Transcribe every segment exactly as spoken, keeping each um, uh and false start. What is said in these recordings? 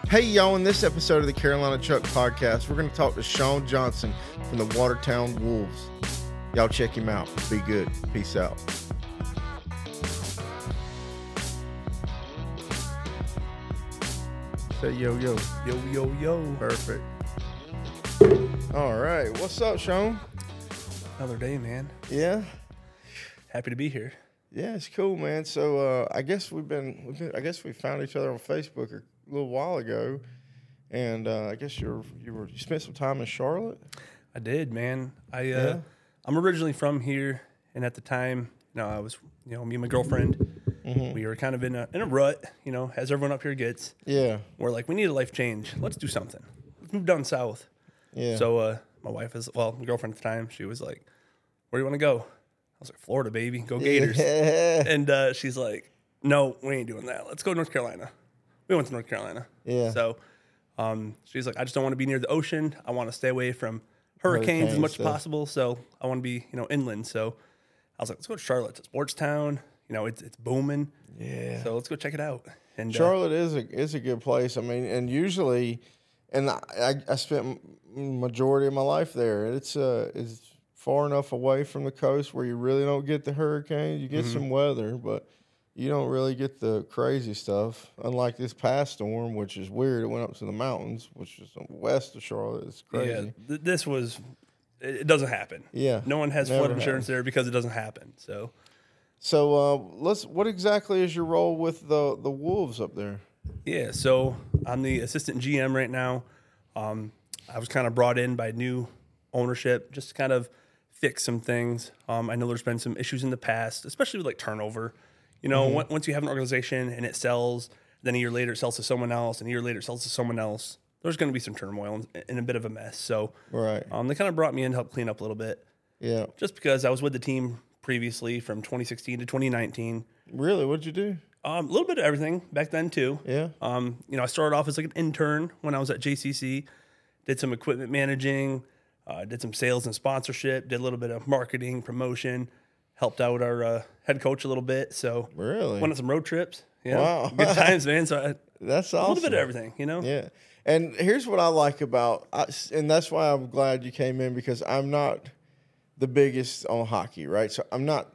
Hey, y'all, in this episode of the Carolina Chuck Podcast, we're going to talk to Sean Johnson from the Watertown Wolves. Y'all check him out. Be good. Peace out. Say yo, yo. Yo, yo, yo. Perfect. All right. What's up, Sean? Another day, man. Yeah? Happy to be here. Yeah, it's cool, man. So uh, I guess we've been, we've been, I guess we found each other on Facebook a little while ago, and uh, I guess you're you were you spent some time in Charlotte. I did, man. I uh, Yeah. I'm originally from here, and at the time, you know, I was, you know, me and my girlfriend, Mm-hmm. we were kind of in a in a rut, you know, as everyone up here gets. Yeah, We're like, we need a life change. Let's do something. Let's move down south. yeah. So uh, my wife is, well, my girlfriend at the time, she was like, where do you want to go? I was like, Florida, baby. Go Gators. Yeah. And uh, she's like, no, we ain't doing that. Let's go to North Carolina. We went to North Carolina. Yeah. So um, she's like, I just don't want to be near the ocean. I want to stay away from hurricanes, Hurricanes as much stuff. as possible. So I want to be, you know, inland. So I was like, let's go to Charlotte. It's a sports town. You know, it's it's booming. Yeah. So let's go check it out. And uh, Charlotte is a is a good place. I mean, and usually, and I I, I spent m- majority of my life there. It's uh it's far enough away from the coast where you really don't get the hurricanes. You get Mm-hmm. some weather, but you don't really get the crazy stuff. Unlike this past storm, which is weird. It went up to the mountains, which is west of Charlotte. It's yeah, crazy. th- this was, it, it doesn't happen. Yeah. No one has Never flood insurance has. there because it doesn't happen. So So uh, let's. What exactly is your role with the the Wolves up there? yeah, so I'm the assistant G M right now. Um, I was kind of brought in by new ownership just to kind of fix some things. Um, I know there's been some issues in the past, especially with like turnover. You know, Mm-hmm. on- once you have an organization and it sells, then a year later it sells to someone else, and a year later it sells to someone else. There's going to be some turmoil and, and a bit of a mess. So Right. um, they kind of brought me in to help clean up a little bit, Yeah. just because I was with the team previously from twenty sixteen to twenty nineteen. Really? What'd you do? Um, a little bit of everything back then too. Yeah. Um, you know, I started off as like an intern when I was at J C C, did some equipment managing, uh, did some sales and sponsorship, did a little bit of marketing, promotion, helped out our uh, head coach a little bit. So Really? went on some road trips. Yeah, Wow. good times, man. So I, That's a awesome. little bit of everything, you know. Yeah. And here's what I like about, I, and that's why I'm glad you came in, because I'm not the biggest on hockey, right? So I'm not,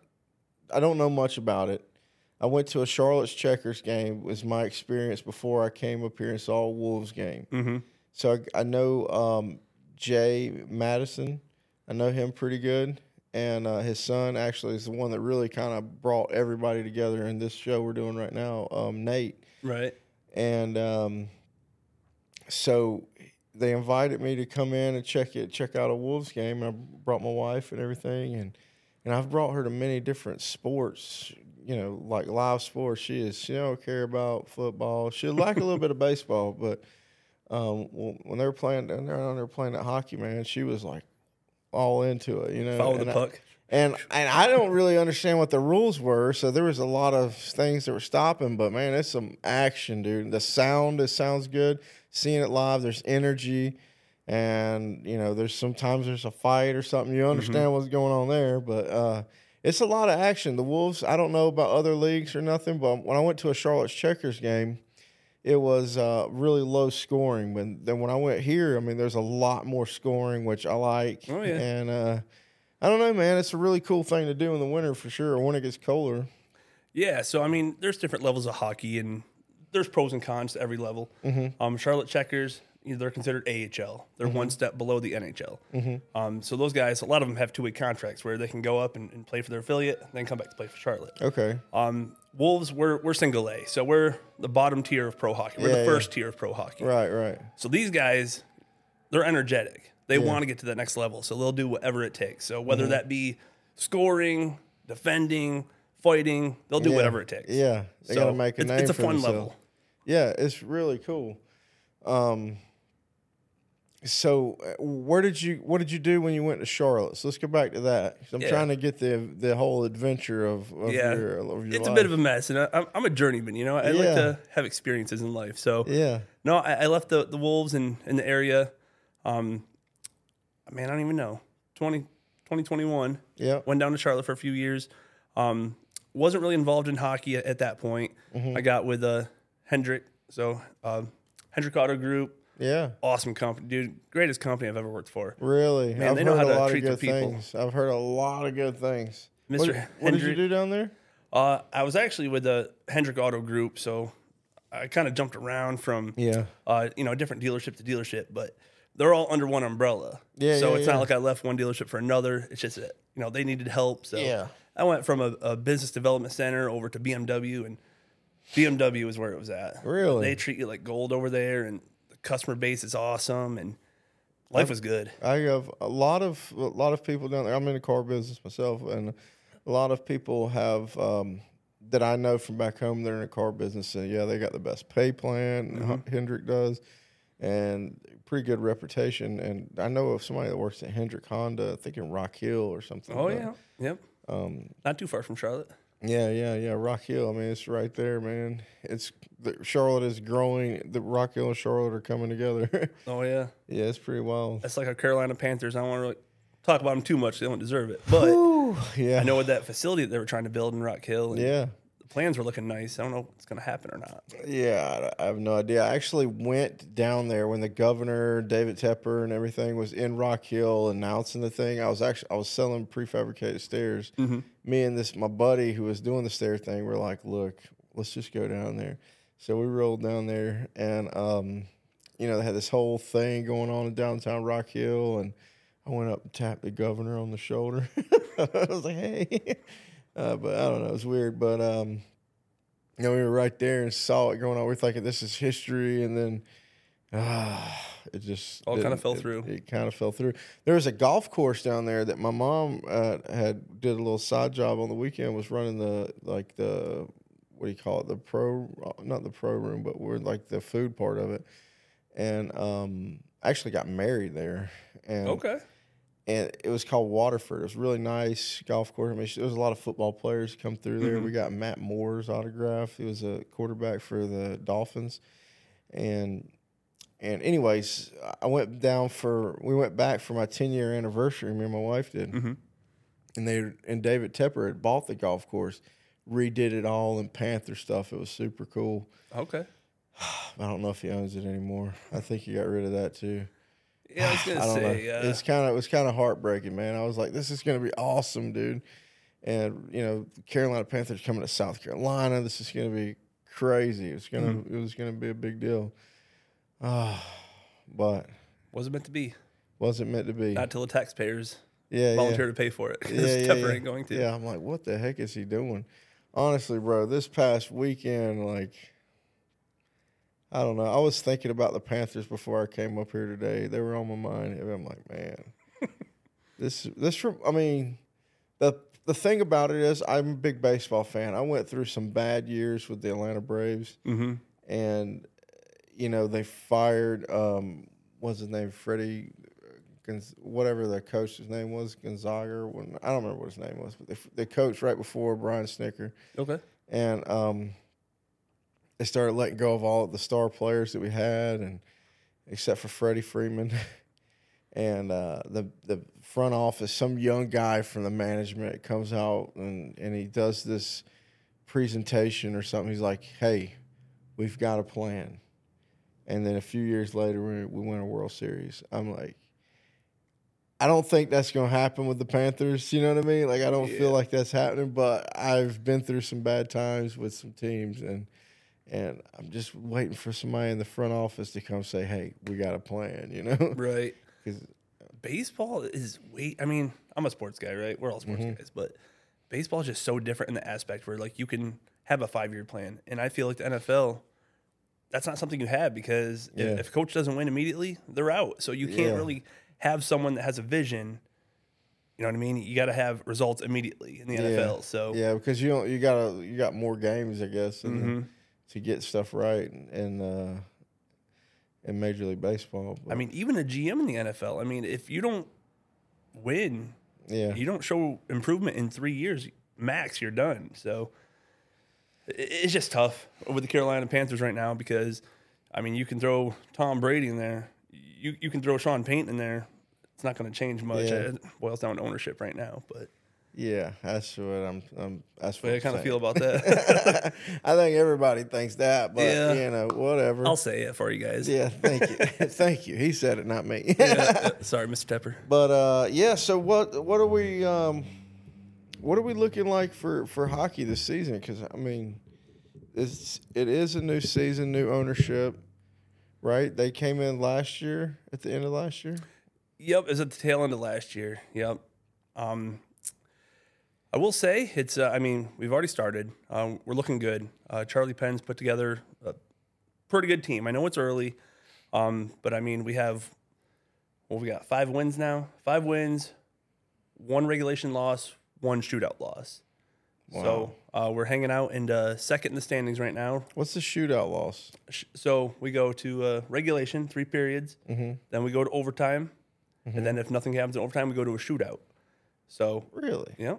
I don't know much about it. I went to a Charlotte's Checkers game, was my experience before I came up here and saw a Wolves game. Mm-hmm. So I, I know um, Jay Madison. I know him pretty good. And uh, his son actually is the one that really kind of brought everybody together in this show we're doing right now, um, Nate. Right. And um, so they invited me to come in and check it, check out a Wolves game. And I brought my wife and everything, and and I've brought her to many different sports, you know, like live sports. She is she don't care about football. She'll like a little bit of baseball, but um, when they were playing down there, down there playing that hockey, man, she was like all into it, you know. Follow and the I- puck. and and I don't really understand what the rules were, so there was a lot of things that were stopping. But man, it's some action, dude. The sound, it sounds good. Seeing it live, there's energy, and you know, there's sometimes there's a fight or something. You understand what's going on there, but uh, it's a lot of action. The Wolves. I don't know about other leagues or nothing, but when I went to a Charlotte's Checkers game, it was uh, really low scoring. When then when I went here, I mean, there's a lot more scoring, which I like. Oh, yeah. And uh, I don't know, man. It's a really cool thing to do in the winter for sure, or when it gets colder. Yeah, so I mean, there's different levels of hockey, and there's pros and cons to every level. Mm-hmm. Um, Charlotte Checkers, you know, they're considered A H L. They're one step below the N H L. Mm-hmm. Um, so those guys, a lot of them have two-way contracts where they can go up and, and play for their affiliate, and then come back to play for Charlotte. Okay. Um, Wolves, we're we're single A, so we're the bottom tier of pro hockey. We're Yeah, the yeah. first tier of pro hockey. Right, right. So these guys, they're energetic. They Yeah. want to get to that next level, so they'll do whatever it takes. So whether Mm-hmm. that be scoring, defending, fighting, they'll do Yeah. whatever it takes. Yeah, they So gotta make a it's, name it's a for fun themselves. level. Yeah, it's really cool. Um, so uh, where did you what did you do when you went to Charlotte? So let's go back to that. 'Cause I'm Yeah. trying to get the the whole adventure of, of Yeah. your, of your It's life. a bit of a mess, and I, I'm- I'm a journeyman. You know, I Yeah. like to have experiences in life. So yeah. no, I, I left the, the Wolves in, in the area. Um, man, I don't even know. twenty, twenty twenty-one. Yeah. Went down to Charlotte for a few years. Um, wasn't really involved in hockey at, at that point. Mm-hmm. I got with uh, Hendrick, so uh, Hendrick Auto Group, Yeah. awesome company, dude. Greatest company I've ever worked for. Really? Man, I've they know heard how a to lot treat of their good people. things. I've heard a lot of good things. Mister What, what did you Hendrick- do down there? Uh, I was actually with the Hendrick Auto Group, so I kind of jumped around from Yeah. uh, you know, different dealership to dealership, but they're all under one umbrella. Yeah, So yeah, it's yeah. not like I left one dealership for another. It's just that, you know, they needed help. So Yeah. I went from a, a business development center over to B M W, and B M W is where it was at. Really? They treat you like gold over there, and the customer base is awesome, and life was good. I have a lot of a lot of people down there. I'm in the car business myself, and a lot of people have um, that I know from back home. They're in the car business, and yeah, they got the best pay plan. Mm-hmm. Hendrick does, and pretty good reputation. And I know of somebody that works at Hendrick Honda, I think in Rock Hill or something. Oh, but, yeah. Yep. Um, Not too far from Charlotte. yeah, yeah, yeah. Rock Hill. I mean, it's right there, man. It's the, Charlotte is growing. The Rock Hill and Charlotte are coming together. Oh, yeah. Yeah, it's pretty wild. That's like our Carolina Panthers. I don't want to really talk about them too much. They don't deserve it. But Ooh, yeah, I know with that facility that they were trying to build in Rock Hill. And yeah. the plans were looking nice. I don't know if it's going to happen or not. Yeah, I I have no idea. I actually went down there when the governor, David Tepper, and everything was in Rock Hill announcing the thing. I was actually I was selling prefabricated stairs. Mm-hmm. Me and this my buddy who was doing the stair thing were like, "Look, let's just go down there." So we rolled down there, and um, you know they had this whole thing going on in downtown Rock Hill, and I went up and tapped the governor on the shoulder. I was like, "Hey," uh, but I don't know, it was weird, but um. You know, we were right there and saw it going on. We're thinking this is history, and then ah, it just All kinda didn't- fell it- through. It, kind of fell through. There was a golf course down there that my mom uh, had did a little side job on the weekend. Was running the like the what do you call it? The pro, not the pro room, but we're like the food part of it. And um, I actually got married there. And Okay. and it was called Waterford. It was a really nice golf course. I mean, there was a lot of football players come through there. Mhm. We got Matt Moore's autograph. He was a quarterback for the Dolphins, and and anyways, I went down for we went back for my ten year anniversary. Me and my wife did, Mm-hmm. and they and David Tepper had bought the golf course, redid it all in Panther stuff. It was super cool. Okay. I don't know if he owns it anymore. I think he got rid of that too. Yeah, I was going I to don't say, know. uh, It's kind of it was kind of heartbreaking, man. I was like, this is going to be awesome, dude. And you know, the Carolina Panthers coming to South Carolina. This is going to be crazy. It's gonna Mm-hmm. it was going to be a big deal. Ah, but wasn't meant to be. wasn't meant to be. Not till the taxpayers yeah, volunteer yeah. to pay for it. Yeah, Because yeah, Tepper yeah. ain't going to. Yeah, I'm like, what the heck is he doing? Honestly, bro, this past weekend, like, I don't know. I was thinking about the Panthers before I came up here today. They were on my mind. And I'm like, man, this, this, I mean, the the thing about it is, I'm a big baseball fan. I went through some bad years with the Atlanta Braves, Mm-hmm. and you know they fired, um, what's his name, Freddie, Gonz- whatever the coach's name was, Gonzaga. Or when, I don't remember what his name was, but they, they coached right before Brian Snicker, Okay. and um, they started letting go of all of the star players that we had, and except for Freddie Freeman. And uh, the the front office, some young guy from the management comes out and, and he does this presentation or something. He's like, "Hey, we've got a plan." And then a few years later, we, we win a World Series. I'm like, I don't think that's going to happen with the Panthers. You know what I mean? Like, I don't Yeah. feel like that's happening. But I've been through some bad times with some teams, and and I'm just waiting for somebody in the front office to come say, "Hey, we got a plan." You know? Right. 'Cause- Baseball is way. I mean, I'm a sports guy, right? We're all sports Mm-hmm. guys, but baseball is just so different in the aspect where like you can have a five year plan, and I feel like the N F L, that's not something you have because Yeah. if, if a coach doesn't win immediately, they're out. So you can't Yeah. really have someone that has a vision. You know what I mean? You got to have results immediately in the N F L. So yeah, because you don't you got you got more games, I guess, and, Mhm. to get stuff right in uh, in Major League Baseball. I mean, even a G M in the N F L. I mean, if you don't win, yeah, you don't show improvement in three years max, you're done. So i- it's just tough with the Carolina Panthers right now because, I mean, you can throw Tom Brady in there, you you can throw Sean Payton in there. It's not going to change much. Yeah. It boils down to ownership right now, but Yeah, that's what I'm. I'm that's what Way I I'm kind of saying. feel about that. I think everybody thinks that, but Yeah. you know, whatever. I'll say it for you guys. Yeah, thank you, thank you. He said it, not me. Yeah, yeah. Sorry, Mister Tepper. But uh, yeah. So what? What are we? Um, what are we looking like for, for hockey this season? Because I mean, it's it is a new season, new ownership, right? They came in last year at the end of last year. Yep, it was at the tail end of last year. Yep. Um, I will say it's. Uh, I mean, we've already started. Um, we're looking good. Uh, Charlie Penn's put together a pretty good team. I know it's early, um, but I mean, we have. Well, we got five wins now. Five wins, one regulation loss, one shootout loss. Wow. So uh, we're hanging out in the second in the standings right now. What's the shootout loss? So we go to uh, regulation, three periods. Mm-hmm. Then we go to overtime, Mm-hmm. and then if nothing happens in overtime, we go to a shootout. So Really? yeah.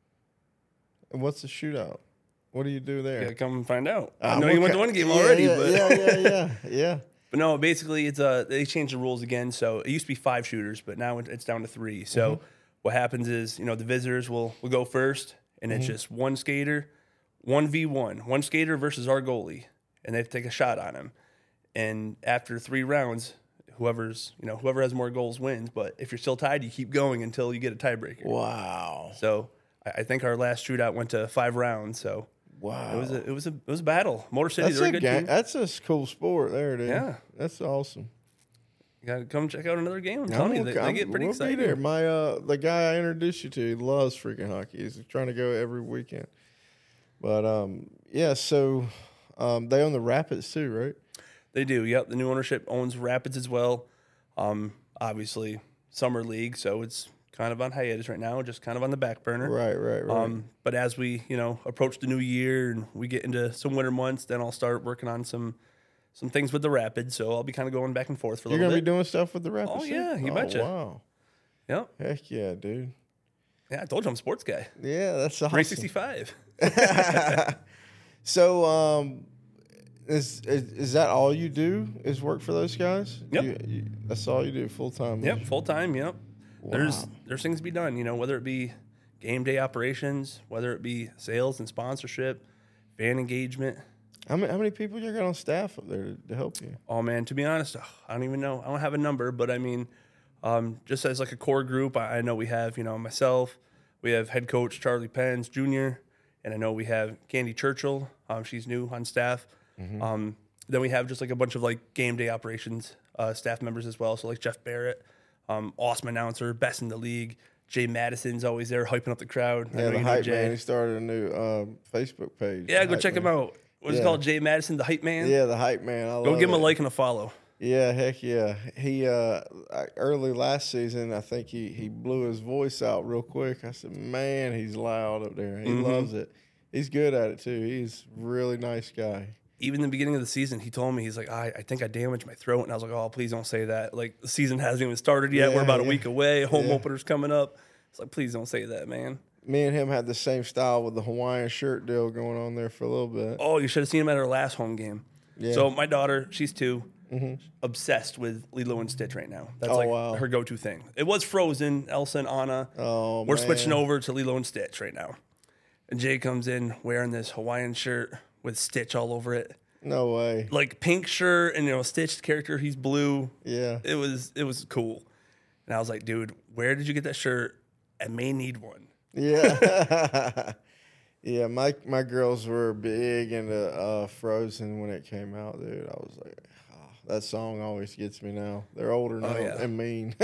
And what's the shootout? What do you do there? Yeah, come and find out. Uh, I know what you went ki- to one game yeah, already, yeah, but yeah, yeah, yeah, yeah. but no, basically it's uh they changed the rules again. So it used to be five shooters, but now it- it's down to three. So Mm-hmm. what happens is, you know, the visitors will will go first, and Mm-hmm. it's just one skater, one v one, one skater versus our goalie, and they have to take a shot on him. And after three rounds, whoever's you know whoever has more goals wins. But if you're still tied, you keep going until you get a tiebreaker. Wow. So I, I think our last shootout went to five rounds. So. Wow. It was a it was a it was a battle. Motor City, That's they're a a good ga- team. That's a cool sport there, dude. Yeah. That's awesome. You gotta come check out another game. I'm I'm telling you, gonna- they, they I'm- get pretty we'll exciting. Be there. My uh, the guy I introduced you to, he loves freaking hockey. He's trying to go every weekend. But um, yeah. So um, they own the Rapids too, right? They do. Yep. The new ownership owns Rapids as well. Um, obviously summer league, so it's kind of on hiatus right now, just kind of on the back burner. Right, right, right. Um, but as we you know approach the new year and we get into some winter months, then I'll start working on some some things with the Rapids. So I'll be kind of going back and forth for a You're little gonna bit. be doing stuff with the Rapids. Oh, too? yeah, you oh, betcha. Wow. Yep. Heck yeah, dude. Yeah, I told you I'm a sports guy. Yeah, that's awesome. three sixty-five. So, um, is, is is that all you do? Is work for those guys? Yep. You, you, that's all you do full time. Yep, full time. Yep. There's Wow. there's things to be done. You know, whether it be game day operations, whether it be sales and sponsorship, fan engagement. How many how many people you got on staff up there to, to help you? Oh man, to be honest, I don't even know. I don't have a number, but I mean, um, just as like a core group, I, I know we have you know myself, we have head coach Charlie Penn's Junior, and I know we have Candy Churchill. Um, she's new on staff. Um, then we have just like a bunch of like game day operations uh, staff members as well. So like Jeff Barrett, um, awesome announcer, best in the league. Jay Madison's always there hyping up the crowd. I Yeah, know the you know hype Jay. man. He started a new um, Facebook page. Yeah, The go Hype check him Man. out. What's Yeah. it called? Jay Madison, the hype man. Yeah, the hype man. I Go love give him a it. like and a follow. Yeah, heck yeah. He uh I- early last season, I think he he blew his voice out real quick. I said, man, he's loud up there. He Mhm. loves it. He's good at it too. He's a really nice guy. Even in the beginning of the season, he told me, he's like, I, I think I damaged my throat. And I was like, oh, please don't say that. Like, the season hasn't even started yet. Yeah, We're about a yeah. week away. Home Yeah. opener's coming up. It's like, please don't say that, man. Me and him had the same style with the Hawaiian shirt deal going on there for a little bit. Oh, you should have seen him at our last home game. Yeah. So my daughter, she's two, Mhm. obsessed with Lilo and Stitch right now. That's Oh, like wow. her go-to thing. It was Frozen, Elsa and Anna. Oh, We're man. switching over to Lilo and Stitch right now. And Jay comes in wearing this Hawaiian shirt with Stitch all over it. No way. Like pink shirt and, you know, Stitch character, he's blue. Yeah. It was it was cool. And I was like, dude, where did you get that shirt? I may need one. Yeah. Yeah, my my girls were big into uh, Frozen when it came out, dude. I was like, oh, that song always gets me now. They're older now yeah. and mean.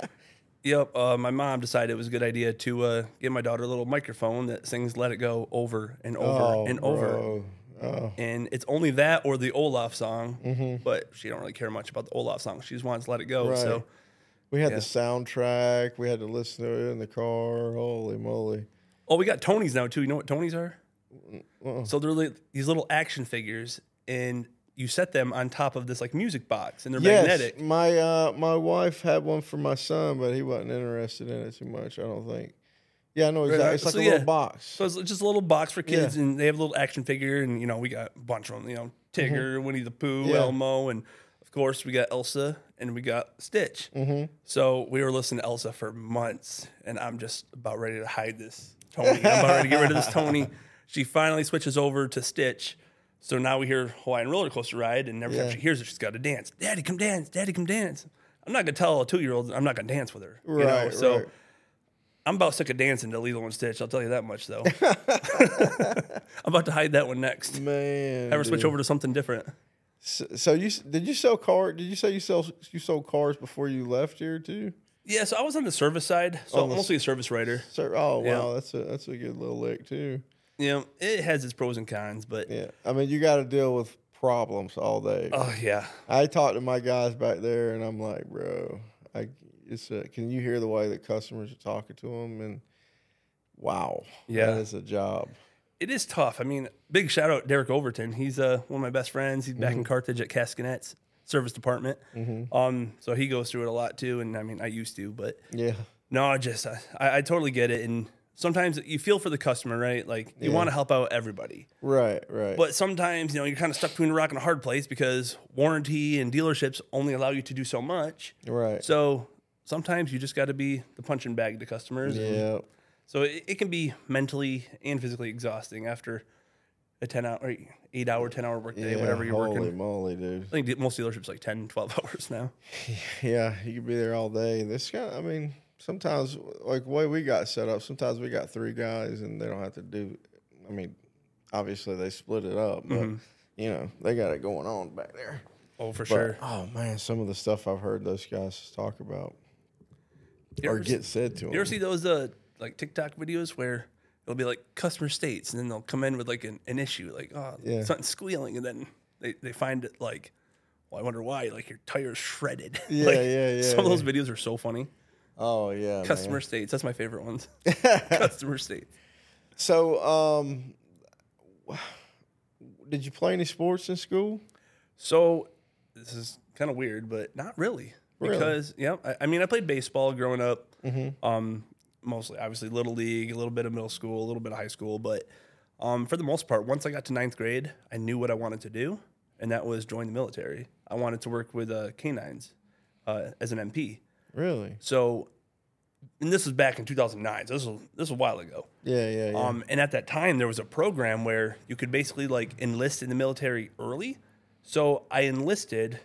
Yep. Uh, my mom decided it was a good idea to uh, get my daughter a little microphone that sings "Let It Go" over and over oh, and over. bro. Oh. And it's only that or the Olaf song, Mhm. but she don't really care much about the Olaf song. She just wants "Let It Go." Right. So We had Yeah. the soundtrack. We had to listen to it in the car. Holy moly. oh, we got Tonys now too. You know what Tonys are? Uh-uh. So they're li- these little action figures, and you set them on top of this like music box, and they're Yes, magnetic. my uh, my wife had one for my son, but he wasn't interested in it too much, I don't think. Yeah, I know exactly. Right, It's like so a yeah. little box. So it's just a little box for kids, Yeah. and they have a little action figure, and you know we got a bunch of them. You know, Tigger, Winnie the Pooh, Mm-hmm. Yeah. Elmo, and of course we got Elsa and we got Stitch. Mm-hmm. So we were listening to Elsa for months, and I'm just about ready to hide this Tony. I'm about ready to get rid of this Tony. She finally switches over to Stitch. So now we hear Hawaiian Roller Coaster Ride, and every Yeah. time she hears it, she's got to dance. Daddy, come dance. Daddy, come dance. I'm not going to tell a two-year-old I'm not going to dance with her. You Right, know? So right. I'm about sick of dancing to Lilo and Stitch. I'll tell you that much, though. I'm about to hide that one next. Man, Have her switch dude. over to something different. So, so you did you sell car? Did you say you sell you sold cars before you left here too? Yeah, so I was on the service side, so On the- mostly a service writer. So, oh Yeah. wow, that's a that's a good little lick too. You know, it has its pros and cons, but Yeah, I mean you got to deal with problems all day. oh yeah, I talked to my guys back there, and I'm like, bro, I it's a, can you hear the way that customers are talking to them? And wow, Yeah. that is a job. it is tough. I mean, big shout out Derek Overton. He's uh, one of my best friends. He's back Mm-hmm. in Carthage at Cascanets service department. Um, so he goes through it a lot too. And I mean, I used to, but Yeah, no, I just I, I totally get it. And sometimes you feel for the customer, right? Like you Yeah. want to help out everybody. right, right. But sometimes, you know, you're kind of stuck between a rock and a hard place because warranty and dealerships only allow you to do so much. right, So sometimes you just got to be the punching bag to customers. and yeah, So it, it can be mentally and physically exhausting after a ten hour, or eight hour, ten hour workday, yeah. whatever you're holy working. moly, dude. I think de- most dealerships like ten, twelve hours now. Yeah, you could be there all day. This kind of, I mean, sometimes like the way we got set up, sometimes we got three guys and they don't have to do. I mean, obviously they split it up, but Mm-hmm. you know they got it going on back there. Oh, for But, sure. oh man, some of the stuff I've heard those guys talk about You or ever, get said to you them. ever see those uh, like TikTok videos where it'll be like customer states and then they'll come in with like an, an issue, like, oh, Yeah. something's squealing. And then they, they find it like, well, I wonder why. Like your tire's shredded. Yeah, Like, yeah, yeah, Some of those yeah. videos are so funny. Oh yeah, Customer man. states. That's my favorite ones. Customer states. So, um, did you play any sports in school? So this is kind of weird, but not really. Really? Because yeah, I, I mean, I played baseball growing up. Mm-hmm. Um, mostly, obviously, little league, a little bit of middle school, a little bit of high school. But um, for the most part, once I got to ninth grade, I knew what I wanted to do, and that was join the military. I wanted to work with uh, canines uh, as an M P. Really? So, and this was back in two thousand nine. So this was this was a while ago. Yeah, yeah, yeah. Um, and at that time, there was a program where you could basically like enlist in the military early. So I enlisted,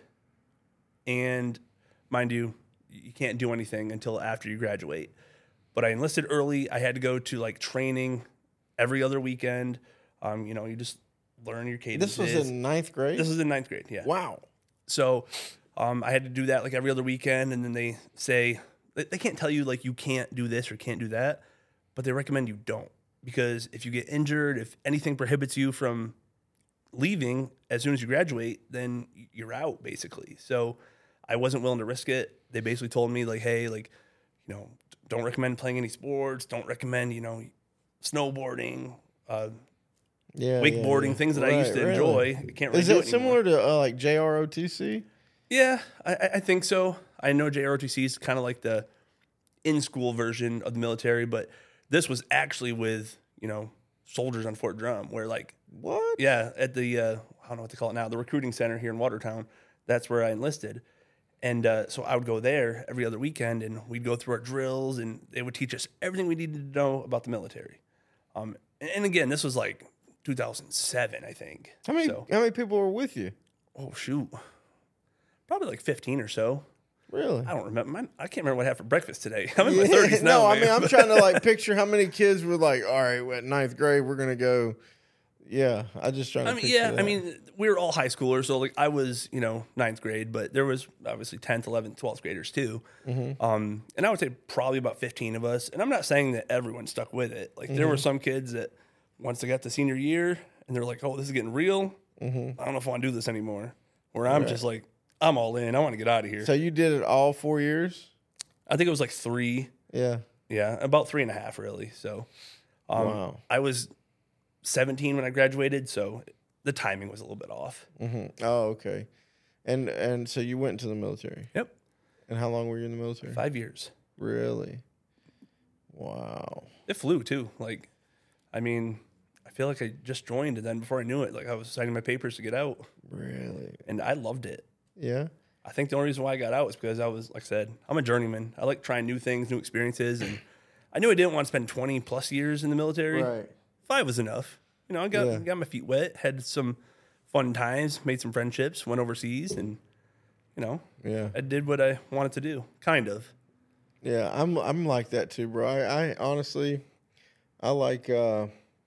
and mind you, you can't do anything until after you graduate. But I enlisted early. I had to go to like training every other weekend. Um, you know, you just learn your cadences. this was in ninth grade. This was in ninth grade. Yeah. Wow. So um, I had to do that like every other weekend, and then they say they they can't tell you like you can't do this or can't do that, but they recommend you don't, because if you get injured, if anything prohibits you from leaving as soon as you graduate, then you're out basically. So I wasn't willing to risk it. They basically told me like, hey, like, you know, don't recommend playing any sports. Don't recommend, you know, snowboarding, uh, Yeah. wakeboarding, yeah, yeah. things that I Right, used to really. enjoy. I can't really Is do it it anymore. similar to uh, like J R O T C? Yeah, I, I- I think so. I know J R O T C is kind of like the in-school version of the military, but this was actually with, you know, soldiers on Fort Drum, where like, What? yeah, at the, uh, I don't know what they call it now, the recruiting center here in Watertown, that's where I enlisted. And uh, so I would go there every other weekend, and we'd go through our drills, and they would teach us everything we needed to know about the military. Um, and, and again, this was like two thousand seven, I think. How many? So, How many people were with you? oh, shoot. Probably like fifteen or so. Really? I don't remember. My, I can't remember what I had for breakfast today. I'm in my Yeah, thirties now. no, I man. mean I'm trying to like picture how many kids were like, all right, well, at ninth grade we're gonna go. Yeah, I just trying to. I mean, picture yeah. I that. mean, we were all high schoolers, so like I was, you know, ninth grade, but there was obviously tenth, eleventh, twelfth graders too. Mm-hmm. Um, and I would say probably about fifteen of us. And I'm not saying that everyone stuck with it. Like there were Mm-hmm. some kids that once they got to senior year and they're like, "Oh, this is getting real. Mm-hmm. I don't know if I want to do this anymore." Where I'm just like, "I'm all in. I want to get out of here." So you did it all four years? I think it was like three. Yeah. Yeah, about three and a half, really. So, um, Wow. I was seventeen when I graduated, so the timing was a little bit off. Mm-hmm. Oh, okay. And and so you went into the military. Yep, And how long were you in the military? five years. Really? Wow. It flew too. Like, I mean, I feel like I just joined, and then before I knew it, like I was signing my papers to get out, Really? and I loved it. Yeah. I think the only reason why I got out was because I was, like I said, I'm a journeyman. I like trying new things, new experiences, and I knew I didn't want to spend twenty plus years in the military. Right. Five was enough. You know, I got Yeah. got my feet wet, had some fun times, made some friendships, went overseas, and you know, Yeah. I did what I wanted to do, kind of. Yeah, I'm I'm like that too, bro. I, I honestly, I like. Uh,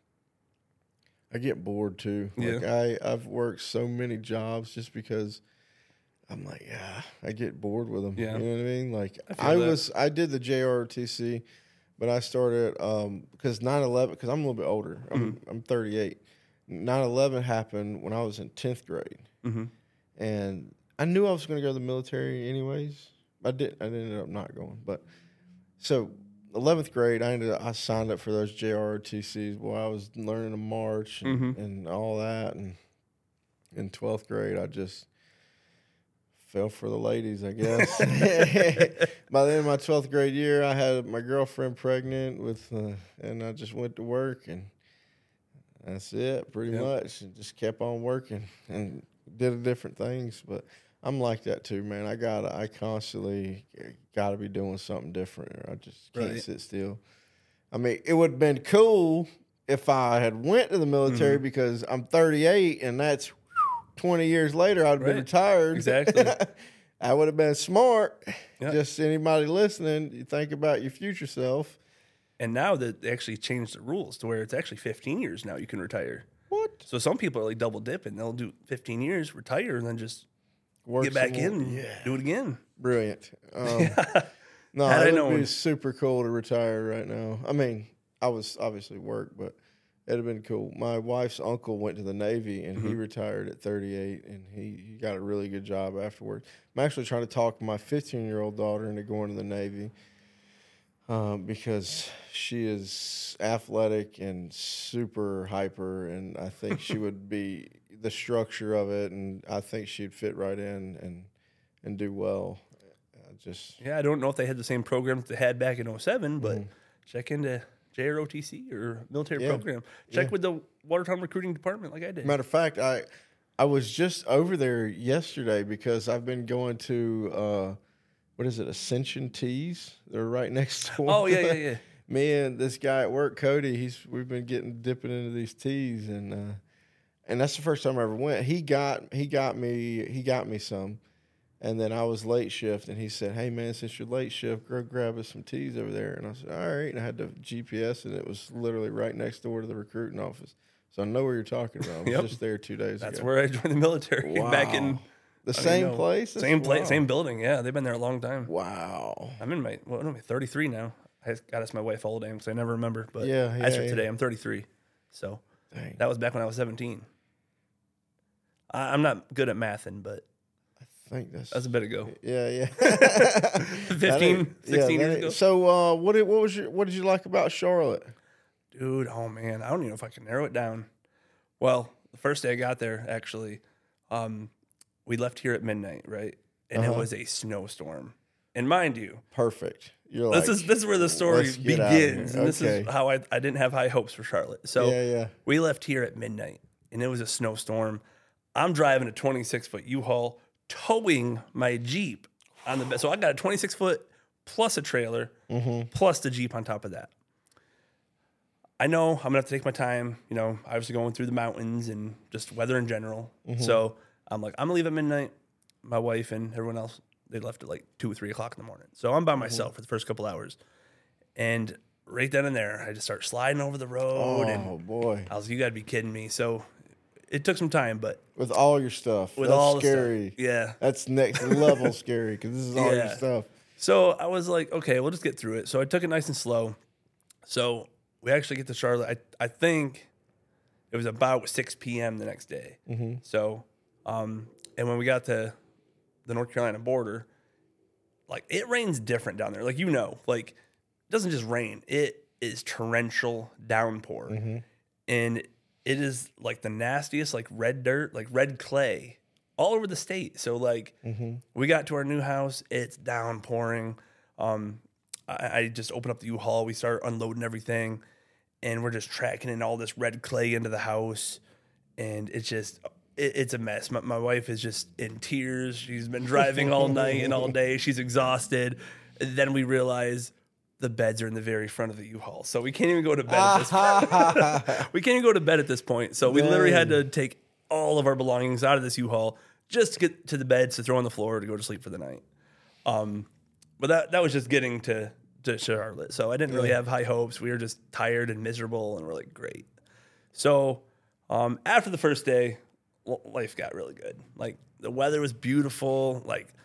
I get bored too. Like Yeah. I I've worked so many jobs just because I'm like, yeah, I get bored with them. Yeah. You know what I mean? Like I feel I, that. was I did the J R O T C, but I started um because nine eleven because I'm a little bit older. I'm Mm-hmm. I'm thirty-eight. nine eleven happened when I was in tenth grade, Mm-hmm. and I knew I was going to go to the military anyways. I did. I ended up not going, but so eleventh grade, I ended up, I signed up for those J R O T Cs. Boy, I was learning to march and, Mhm. and all that. And in twelfth grade, I just fell for the ladies, I guess. By the end of my twelfth grade year, I had my girlfriend pregnant with, uh, and I just went to work, and that's it, pretty Yep. much. And just kept on working and did different things. But I'm like that too, man. I gotta, I constantly gotta be doing something different, or I just can't Right. sit still. I mean, it would have been cool if I had went to the military Mhm. because I'm thirty-eight, and that's twenty years later. I'd have been Right. retired. Exactly. I would have been smart. Yeah. Just anybody listening, you think about your future self. And now that they actually changed the rules to where it's actually fifteen years now you can retire. What? So some people are like double dipping. They'll do fifteen years, retire, and then just Work get back some in more. and Yeah. do it again. Brilliant. Um, no, Had I it would be known. super cool to retire right now. I mean, I was obviously work, but it'd have been cool. My wife's uncle went to the Navy, and he Mhm. retired at thirty-eight, and he, he got a really good job afterwards. I'm actually trying to talk my fifteen-year-old daughter into going to the Navy um, because she is athletic and super hyper, and I think she would be the structure of it, and I think she'd fit right in and and do well. I just Yeah, I don't know if they had the same program that they had back in oh seven, but Mhm. check into J R O T C or military Yeah. program. Check Yeah. with the Watertown recruiting department like I did. matter of fact, I I was just over there yesterday because I've been going to uh, what is it, Ascension Teas? They're right next door. Oh, yeah, yeah, yeah. Me and this guy at work, Cody, he's we've been getting dipping into these teas, and uh, and that's the first time I ever went. He got he got me he got me some, and then I was late shift, and he said, "Hey man, since you're late shift, go grab us some teas over there." And I said, "All right." And I had the G P S, and it was literally right next door to the recruiting office, so I know where you're talking about. I was Yep. just there two days That's ago. where I joined the military back in Wow. The I don't same know. place? That's same place, wild. same building. Yeah, they've been there a long time. Wow. I'm in my well, I'm thirty-three now. I got to ask my wife all day because I never remember. But Yeah, as yeah, for yeah. today, I'm thirty-three. So Dang. that was back when I was seventeen. I, I'm not good at mathing, but I think that's that's a bit ago. yeah, yeah. fifteen, That ain't- yeah, sixteen that years ain't- ago. So, uh, what did, what was your what did you like about Charlotte? Dude, oh man, I don't even know if I can narrow it down. Well, the first day I got there, actually, um, we left here at midnight, right? And Uh-huh. it was a snowstorm. And mind you, Perfect. You're this like, is this is where the story "Let's get outta begins, here." and this Okay. is how I I didn't have high hopes for Charlotte. So yeah, yeah. we left here at midnight, and it was a snowstorm. I'm driving a twenty-six foot U-Haul, towing my Jeep on the bed. So I got a twenty-six foot plus a trailer, Mm-hmm. plus the Jeep on top of that. I know I'm gonna have to take my time, you know, obviously going through the mountains and just weather in general. Mm-hmm. So I'm like, I'm gonna leave at midnight. My wife and everyone else, they left at like two or three o'clock in the morning. So I'm by myself Mm-hmm. for the first couple hours. And right then and there, I just start sliding over the road, Oh and boy, I was like, you gotta be kidding me. So it took some time, but with all your stuff, with that's all scary. the stuff, yeah. That's next level scary because this is all your Yeah. stuff. So I was like, okay, we'll just get through it. So I took it nice and slow. So we actually get to Charlotte. I I think it was about six p.m. the next day. Mm-hmm. So, um, and when we got to the North Carolina border, like it rains different down there. Like, you know, like it doesn't just rain. It is torrential downpour. Mm-hmm. And it is like the nastiest, like red dirt, like red clay all over the state. So like Mm-hmm. we got to our new house, it's downpouring. Um, I, I just opened up the U-Haul. We start unloading everything, and we're just tracking in all this red clay into the house. And it's just, it, it's a mess. My, my wife is just in tears. She's been driving all night and all day. She's exhausted. And then we realize the beds are in the very front of the U-Haul, so we can't even go to bed at this point. We can't even go to bed at this point. So we Dang. literally had to take all of our belongings out of this U-Haul just to get to the beds to throw on the floor to go to sleep for the night. Um, but that that was just getting to, to Charlotte. So I didn't really Yeah. have high hopes. We were just tired and miserable, and we're like, great. So um, after the first day, l- life got really good. Like the weather was beautiful. Like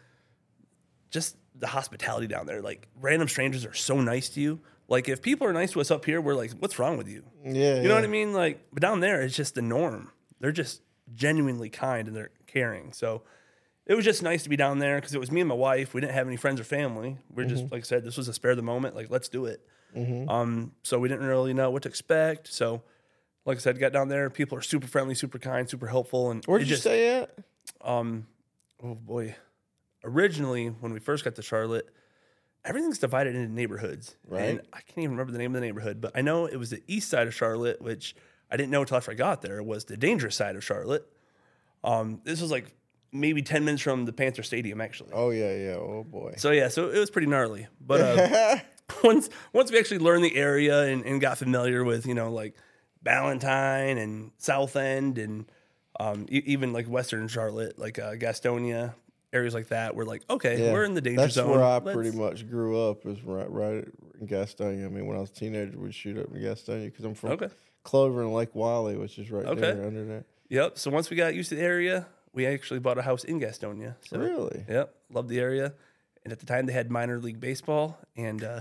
just the hospitality down there. Like random strangers are so nice to you. Like if people are nice to us up here, we're like, what's wrong with you? Yeah, You know what I mean? Like, but down there, it's just the norm. They're just genuinely kind and they're caring. So it was just nice to be down there because it was me and my wife. We didn't have any friends or family. We are just, like I said, this was a spare of the moment. Like, let's do it. Um, so we didn't really know what to expect. So, like I said, got down there. People are super friendly, super kind, super helpful. And Where'd it you just, stay at? Um, oh boy. Originally, when we first got to Charlotte, everything's divided into neighborhoods. Right. And I can't even remember the name of the neighborhood, but I know it was the east side of Charlotte, which I didn't know until after I got there, was the dangerous side of Charlotte. Um, this was like maybe ten minutes from the Panther Stadium, actually. Oh yeah, yeah. Oh boy. So yeah, so it was pretty gnarly. But uh, once once we actually learned the area and, and got familiar with, you know, like Ballantyne and South End and um, e- even like Western Charlotte, like uh, Gastonia, areas like that, we're like, okay, Yeah. we're in the danger That's zone. where I Let's- pretty much grew up. Is right, right in Gastonia. I mean, when I was a teenager, we'd shoot up in Gastonia because I'm from Okay. Clover and Lake Wiley, which is right Okay. there under there. Yep. So once we got used to the area, we actually bought a house in Gastonia. So, Really? Yep. Loved the area. And at the time, they had minor league baseball. And uh,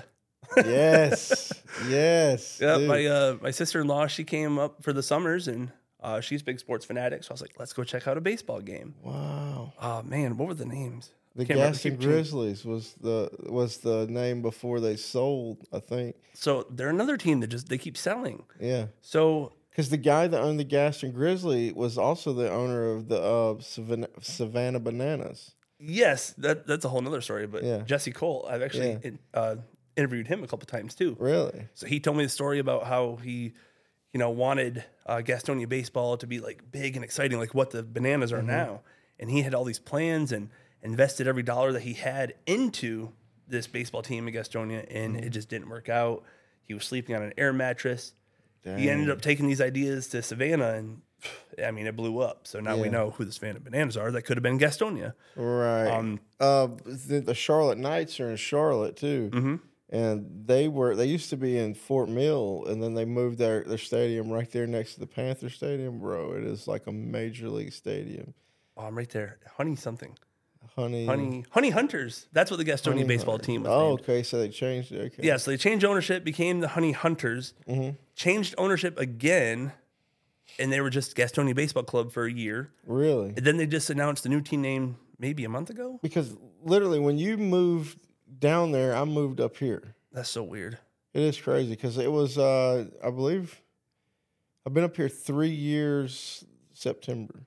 Yes, yes. yeah, dude. my uh, my sister in law, she came up for the summers, and uh, she's a big sports fanatic. So I was like, let's go check out a baseball game. Wow. Oh man, what were the names? The Can't remember. Gaston Keep changing. Grizzlies was the was the name before they sold, I think. So they're another team that just they keep selling. Yeah, So because the guy that owned the Gaston Grizzly was also the owner of the uh, Savannah, Savannah Bananas. yes, that that's a whole nother story. But Yeah. Jesse Cole, I've actually Yeah. in, uh, interviewed him a couple times too. Really? So he told me the story about how he, you know, wanted uh, Gastonia baseball to be like big and exciting, like what the Bananas are now. And he had all these plans and invested every dollar that he had into this baseball team in Gastonia, and it just didn't work out. He was sleeping on an air mattress. He ended up taking these ideas to Savannah, and I mean, it blew up. So now we Yeah. know who the Savannah Bananas are. That could have been Gastonia. Right. Um, uh, the, the Charlotte Knights are in Charlotte too, Mm-hmm. and they were they used to be in Fort Mill, and then they moved their their stadium right there next to the Panther Stadium. Bro, it is like a major league stadium. Oh, I'm right there. Honey something. Honey, Honey Honey Hunters. That's what the Gastonia Honey baseball Hunters. team was Oh, named. okay, so they changed it. Okay. Yeah, so they changed ownership, became the Honey Hunters, Mm-hmm. changed ownership again, and they were just Gastonia Baseball Club for a year. Really? And then they just announced the new team name maybe a month ago. Because literally, when you moved down there, I moved up here. That's so weird. It is crazy because it was, uh, I believe, I've been up here three years. September.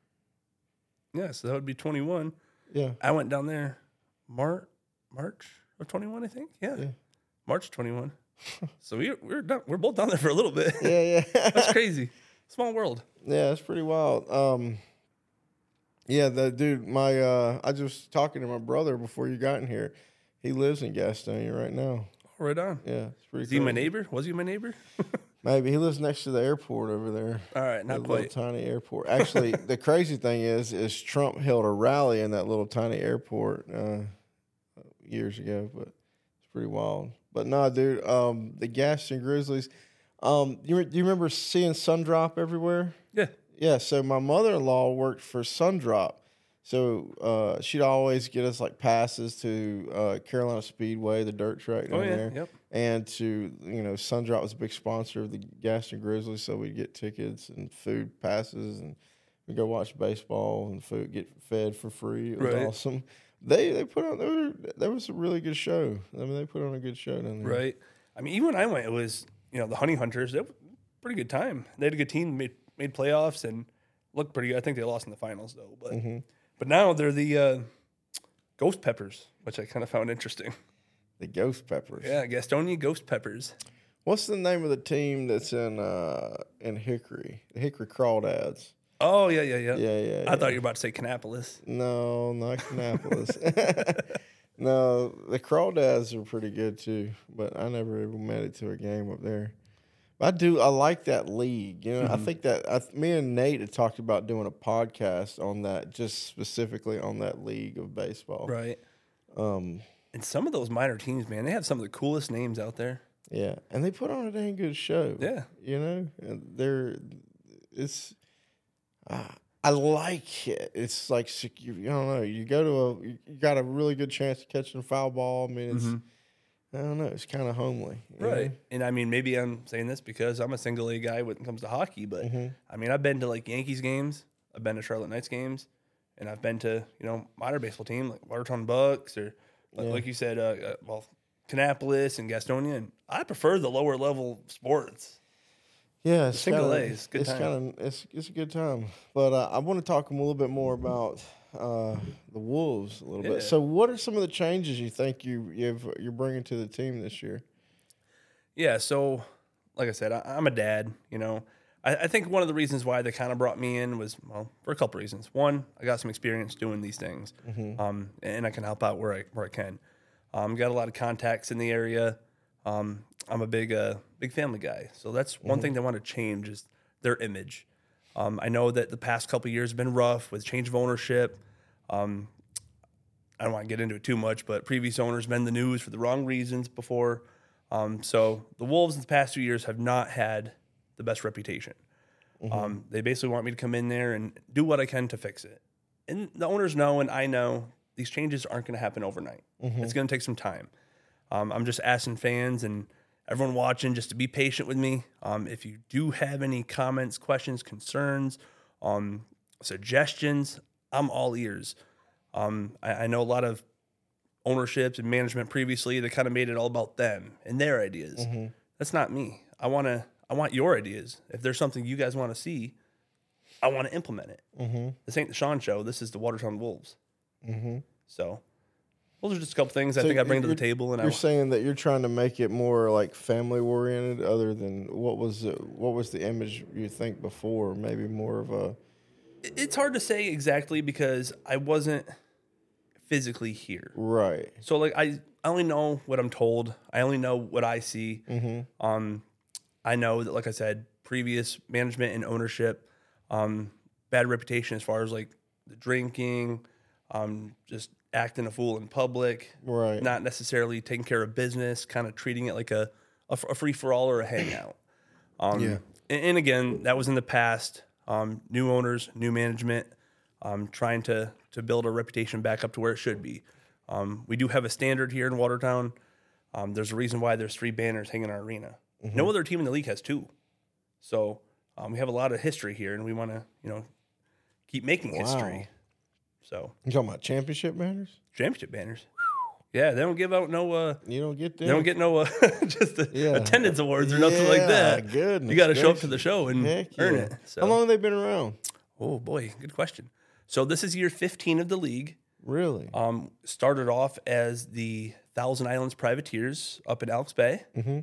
Yeah, so that would be twenty-one. Yeah. I went down there March March of twenty-one, I think. Yeah, Yeah. March twenty-one. So we we're down, we're both down there for a little bit. Yeah, yeah. That's crazy. Small world. Yeah, it's pretty wild. Um, yeah, the dude, my uh, I just was talking to my brother before you got in here. He lives in Gastonia right now. Right on. Yeah, it's pretty. Is he my crazy. neighbor? Was he my neighbor? Maybe he lives next to the airport over there. All right, not That little quite. tiny airport. Actually, the crazy thing is, is Trump held a rally in that little tiny airport uh, years ago, but it's pretty wild. But no, dude, um, the Gaston Grizzlies. Um, you re- do you remember seeing Sundrop everywhere? Yeah. Yeah. So my mother-in-law worked for Sundrop, so uh, she'd always get us like passes to uh, Carolina Speedway, the dirt track down Oh yeah. there. Yep. And to, you know, Sundrop was a big sponsor of the Gaston Grizzlies, so we'd get tickets and food passes, and we'd go watch baseball and food, get fed for free. It was Right. awesome. They they put on they were, that was a really good show. I mean, they put on a good show down there. Right. I mean, even when I went, it was, you know, the Honey Hunters. They were a pretty good time. They had a good team, made made playoffs, and looked pretty good. I think they lost in the finals though. But Mm-hmm. but now they're the uh, Ghost Peppers, which I kind of found interesting. The Ghost Peppers. Yeah, Gastonia Ghost Peppers. What's the name of the team that's in uh, in Hickory? The Hickory Crawdads. Oh, yeah, yeah, yeah. Yeah, yeah. I yeah. thought you were about to say Kannapolis. No, not Kannapolis. No, the Crawdads are pretty good too, but I never even made it to a game up there. I do. I like that league. You know, mm-hmm. I think that I, me and Nate had talked about doing a podcast on that, just specifically on that league of baseball. Right. Um, and some of those minor teams, man, they have some of the coolest names out there. Yeah, and they put on a dang good show. Yeah, you know, and they're it's. Uh, I like it. It's like you, I don't know. You go to a, you got a really good chance of catching a foul ball. I mean, it's. Mm-hmm. I don't know. It's kind of homely. Right. Know? And I mean, maybe I'm saying this because I'm a single A guy when it comes to hockey, but mm-hmm. I mean, I've been to like Yankees games, I've been to Charlotte Knights games, and I've been to, you know, minor baseball team like Watertown Bucks or like, yeah. like you said, uh, uh, well, Kannapolis and Gastonia. And I prefer the lower level sports. Yeah, it's single kinda, A is good it's time. Kind of it's it's a good time. But uh, I want to talk a little bit more about uh, the Wolves a little yeah. bit. So, what are some of the changes you think you you've, you're bringing to the team this year? Yeah, so like I said, I, I'm a dad. You know, I, I think one of the reasons why they kind of brought me in was well for a couple reasons. One, I got some experience doing these things, mm-hmm. um, and I can help out where I where I can. Um, got a lot of contacts in the area. Um, I'm a big uh, big family guy, so that's one mm-hmm. thing they want to change is their image. Um, I know that the past couple of years have been rough with change of ownership. Um, I don't want to get into it too much, but previous owners been in the news for the wrong reasons before. Um, so the Wolves in the past two years have not had the best reputation. Mm-hmm. Um, they basically want me to come in there and do what I can to fix it. And the owners know, and I know, these changes aren't going to happen overnight. Mm-hmm. It's going to take some time. Um, I'm just asking fans and everyone watching just to be patient with me. Um, if you do have any comments, questions, concerns, um, suggestions, I'm all ears. Um, I, I know a lot of ownerships and management previously that kind of made it all about them and their ideas. Mm-hmm. That's not me. I want to. I want your ideas. If there's something you guys want to see, I want to implement it. Mm-hmm. This ain't the Sean Show. This is the Watertown Wolves. Mm-hmm. So. Those are just a couple things I so think I bring to the table. And you're I, saying that you're trying to make it more like family oriented, other than what was the, what was the image you think before? Maybe more of a. It's hard to say exactly because I wasn't physically here. Right. So like I, I only know what I'm told. I only know what I see. Mm-hmm. Um, I know that, like I said, previous management and ownership, um, bad reputation as far as like the drinking, um, just. acting a fool in public, right? Not necessarily taking care of business, kind of treating it like a, a, a free for all or a hangout. Um, yeah. And, and again, that was in the past. Um, new owners, new management, um, trying to to build a reputation back up to where it should be. Um, we do have a standard here in Watertown. Um, there's a reason why there's three banners hanging in our arena. Mm-hmm. No other team in the league has two. So um, we have a lot of history here, and we want to, you know, keep making wow. history. So you talking about championship banners? Championship banners. Yeah, they don't give out no. Uh, you don't get them. They don't get no uh, just a, yeah. attendance awards or nothing yeah, like that. Goodness, you got to show up to the show and Heck earn yeah. it. So. How long have they been around? Oh boy, good question. So this is year fifteen of the league. Really? Um, started off as the Thousand Islands Privateers up in Elks Bay. Mm-hmm.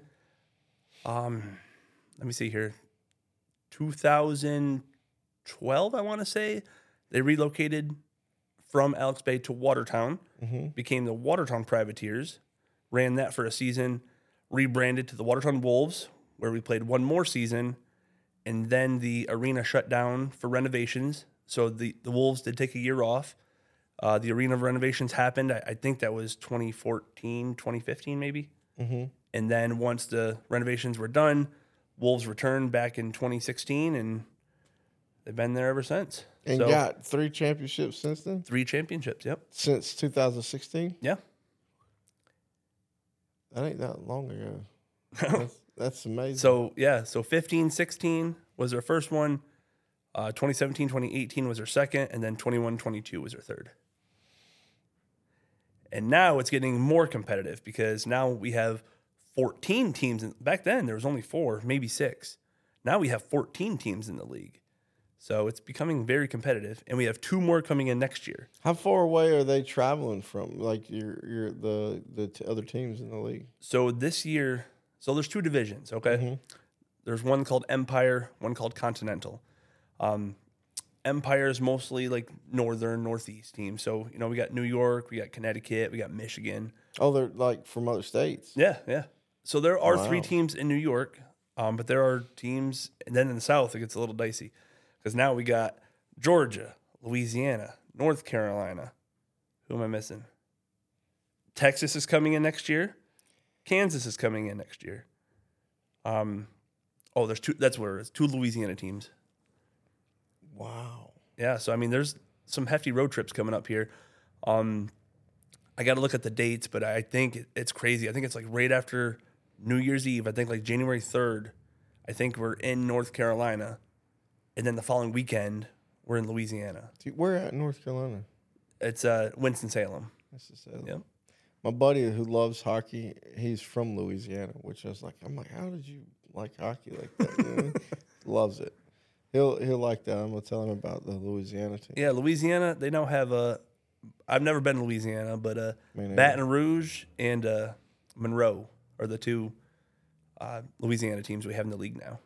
Um, let me see here. two thousand twelve, I want to say, they relocated from Elks Bay to Watertown, mm-hmm. became the Watertown Privateers, ran that for a season, rebranded to the Watertown Wolves, where we played one more season, and then the arena shut down for renovations. So the, the Wolves did take a year off. Uh, the arena renovations happened, I, I think that was twenty fourteen, twenty fifteen maybe. Mm-hmm. And then once the renovations were done, Wolves returned back in twenty sixteen, and they've been there ever since. And so, got three championships since then? Three championships, yep. Since two thousand sixteen? Yeah. That ain't that long ago. that's, that's amazing. So, yeah, so fifteen, sixteen was their first one. Uh, twenty seventeen, twenty eighteen was their second, and then twenty-one, twenty-two was their third. And now it's getting more competitive because now we have fourteen teams. In, back then, there was only four, maybe six. Now we have fourteen teams in the league. So it's becoming very competitive, and we have two more coming in next year. How far away are they traveling from, like your your the the t- other teams in the league? So this year, so there's two divisions, okay? Mm-hmm. There's one called Empire, one called Continental. Um, Empire is mostly like northern, northeast teams. So, you know, we got New York, we got Connecticut, we got Michigan. Oh, they're like from other states. Yeah, yeah. So there are Wow. three teams in New York, um, but there are teams, and then in the South, it gets a little dicey. Because now we got Georgia, Louisiana, North Carolina. Who am I missing? Texas is coming in next year. Kansas is coming in next year. Um, oh, there's two. That's where it is. Two Louisiana teams. Wow. Yeah, so I mean, there's some hefty road trips coming up here. Um, I got to look at the dates, but I think it, it's crazy. I think it's like right after New Year's Eve. I think like January third. I think we're in North Carolina, and then the following weekend we're in Louisiana. Dude, where at in North Carolina? It's uh, Winston-Salem. That's just it. Yep. My buddy who loves hockey, he's from Louisiana, which I was like, I'm like, how did you like hockey like that? You know? Loves it. He'll he'll like that. I'm gonna tell him about the Louisiana team. Yeah, Louisiana. They now have a. I've never been to Louisiana, but uh, Man, Baton Rouge and uh, Monroe are the two uh, Louisiana teams we have in the league now.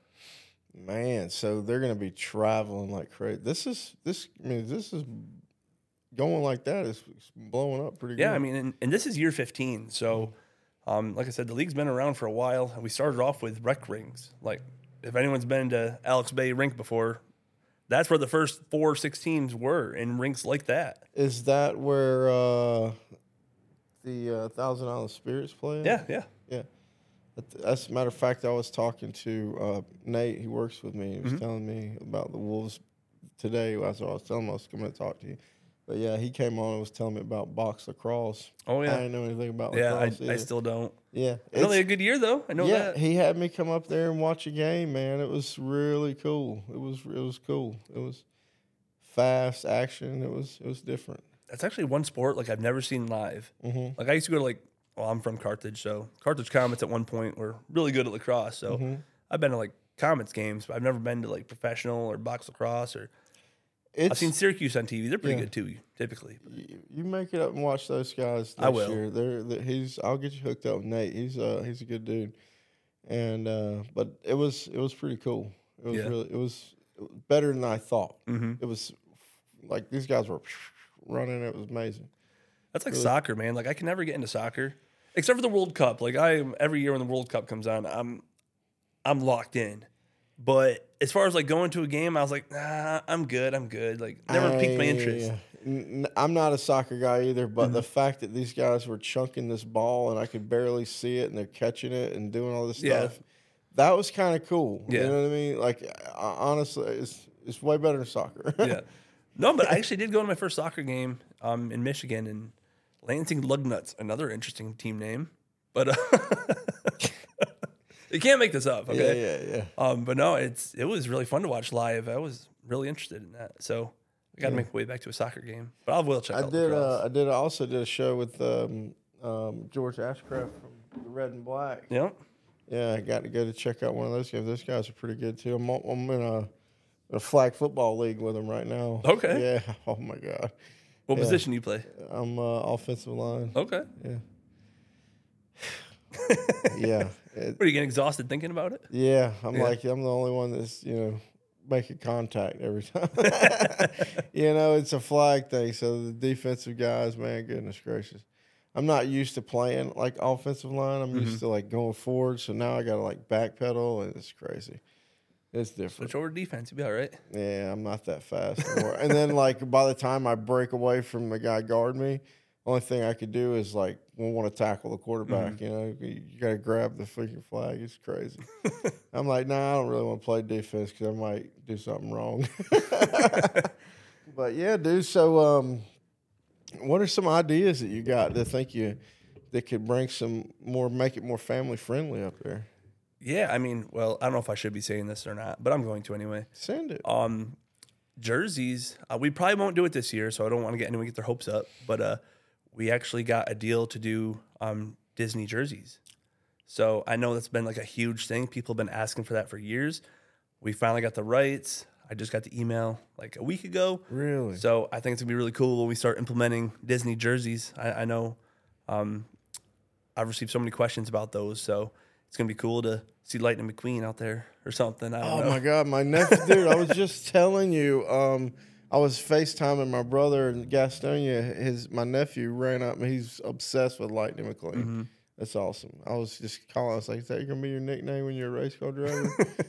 Man, so they're gonna be traveling like crazy. This is this. I mean, this is going like that. It's blowing up pretty good. Yeah, I mean, and, and this is year fifteen. So, um, like I said, the league's been around for a while. And we started off with rec rings. Like, if anyone's been to Alex Bay Rink before, that's where the first four or six teams were in rinks like that. Is that where uh, the uh, Thousand Island Spirits play? Yeah, yeah. Yeah. As a matter of fact, I was talking to uh, Nate. He works with me. He was Mhm. telling me about the Wolves today. That's what I was telling him. I was coming to talk to you. But, yeah, he came on and was telling me about box lacrosse. Oh, yeah. I didn't know anything about Yeah, I, lacrosse I either. still don't. Yeah. It's really a It's- good year, though. I know yeah, that. he had me come up there and watch a game, man. It was really cool. It was it was cool. It was fast action. It was it was different. That's actually one sport like I've never seen live. Mm-hmm. Like I used to go to like, well, I'm from Carthage, so Carthage Comets at one point were really good at lacrosse. So Mm-hmm. I've been to like Comets games, but I've never been to like professional or box lacrosse. Or It's I've seen Syracuse on T V. They're pretty Yeah. good too, typically. you, you make it up and watch those guys next I will. year. They're, they're he's I'll get you hooked up with Nate. He's uh he's a good dude. And uh but it was it was pretty cool. It was Yeah. really it was better than I thought. Mm-hmm. It was like these guys were running. It was amazing. That's like Really? soccer, man. Like I can never get into soccer, except for the World Cup. Like I am every year when the World Cup comes on, I'm I'm locked in. But as far as like going to a game, I was like, nah, I'm good. I'm good. Like never piqued my interest. I- n- I'm not a soccer guy either, but Mm-hmm. the fact that these guys were chunking this ball and I could barely see it and they're catching it and doing all this Yeah. stuff, that was kind of cool. Yeah. You know what I mean? Like, uh, honestly, it's it's way better than soccer. Yeah. No, but I actually did go to my first soccer game um, in Michigan, and Lansing Lugnuts, another interesting team name. But uh, you can't make this up, okay? Yeah, yeah, yeah. Um, but no, it's it was really fun to watch live. I was really interested in that, so I got to Yeah. make my way back to a soccer game. But I will check I out did. lacrosse. Uh, I did. I also did a show with um, um, George Ashcraft from the Red and Black. Yeah. Yeah, I got to go to check out one of those games. Those guys are pretty good too. I'm, I'm in a, a flag football league with them right now. Okay. Yeah. Oh my God. What Yeah. position do you play? I'm uh, offensive line. Okay. Yeah. Yeah. It- What, are you getting exhausted thinking about it? yeah. I'm Yeah. like I'm the only one that's you know making contact every time. You know, it's a flag thing. So the defensive guys, man, goodness gracious. I'm not used to playing like offensive line. I'm used to like going forward. So now I got to like backpedal, and it's crazy. It's different. Switch over to defense. You'll be all right. Yeah, I'm not that fast anymore. And then like by the time I break away from the guy guard me, only thing I could do is like want to tackle the quarterback. Mm-hmm. You know, you, you got to grab the freaking flag. It's crazy. I'm like, nah, I don't really want to play defense because I might do something wrong. But yeah, dude. So, um, what are some ideas that you got that think you that could bring some more, make it more family friendly up there? Yeah, I mean, well, I don't know if I should be saying this or not, but I'm going to anyway. Send it. Um, jerseys, uh, we probably won't do it this year, so I don't want to get anyone get their hopes up. But uh, we actually got a deal to do um, Disney jerseys. So I know that's been like a huge thing. People have been asking for that for years. We finally got the rights. I just got the email like a week ago. Really? So I think it's gonna be really cool when we start implementing Disney jerseys. I, I know um, I've received so many questions about those, so it's gonna be cool to see Lightning McQueen out there or something. I don't Oh know. my God, my nephew, dude! I was just telling you. Um, I was FaceTiming my brother in Gastonia. His my nephew ran up, and he's obsessed with Lightning McQueen. Mm-hmm. That's awesome. I was just calling. I was like, "Is that gonna be your nickname when you're a race car driver?"